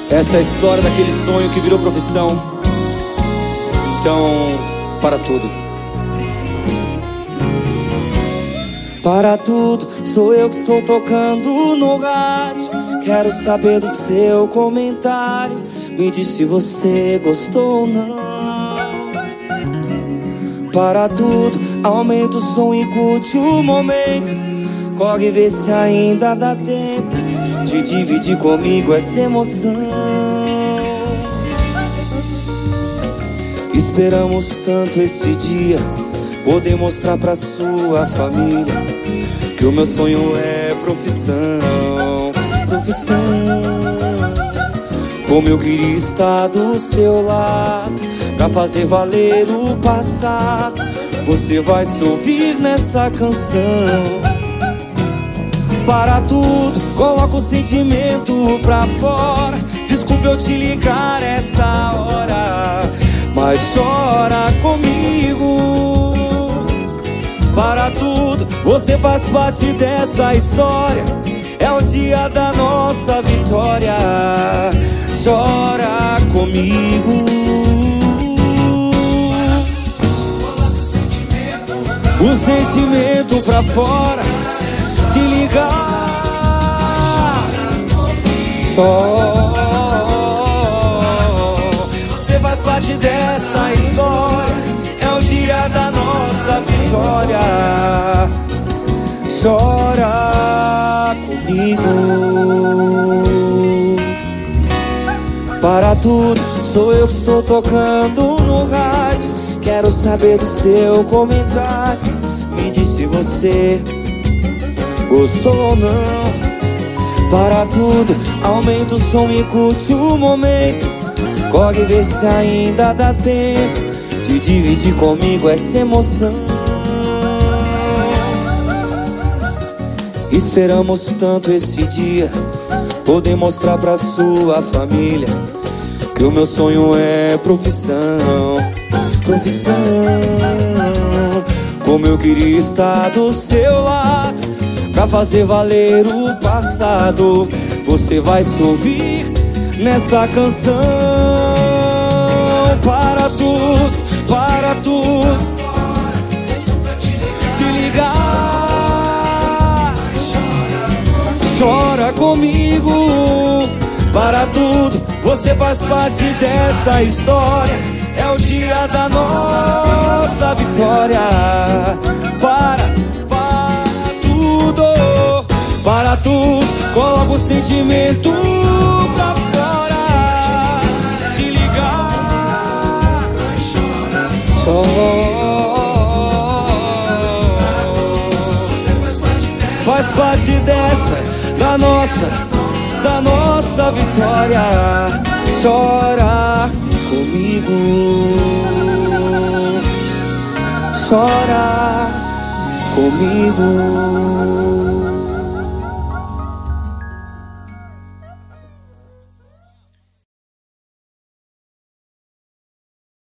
Essa é a história daquele sonho que virou profissão. Então, para tudo. Para tudo, sou eu que estou tocando no rádio. Quero saber do seu comentário. Me diz se você gostou ou não. Para tudo, aumenta o som e curte o momento. Corre e vê se ainda dá tempo de dividir comigo essa emoção. Esperamos tanto esse dia, poder mostrar pra sua família que o meu sonho é profissão. Profissão. Como eu queria estar do seu lado pra fazer valer o passado. Você vai se ouvir nessa canção. Para tudo, coloca o sentimento pra fora. Desculpa eu te ligar essa hora, mas chora comigo. Para tudo, você faz parte dessa história. É o dia da nossa vitória. Chora comigo. O sentimento pra fora. Te ligar. Só você faz parte dessa história. É o dia da nossa vitória. Chora comigo. Para tudo, sou eu que estou tocando no rádio. Quero saber do seu comentário. Me diz se você gostou ou não. Para tudo, aumenta o som e curte o momento. Corre e vê se ainda dá tempo de dividir comigo essa emoção. Esperamos tanto esse dia, poder mostrar pra sua família que o meu sonho é profissão. Profissão. Como eu queria estar do seu lado pra fazer valer o passado. Você vai se ouvir nessa canção. Para tudo, para tudo, te ligar. Chora comigo. Para tudo, você faz parte dessa história. É o dia da nossa vitória. Para tudo, coloca o sentimento pra fora. Te ligar. Só faz parte dessa, da nossa vitória. Chora comigo. Chora comigo.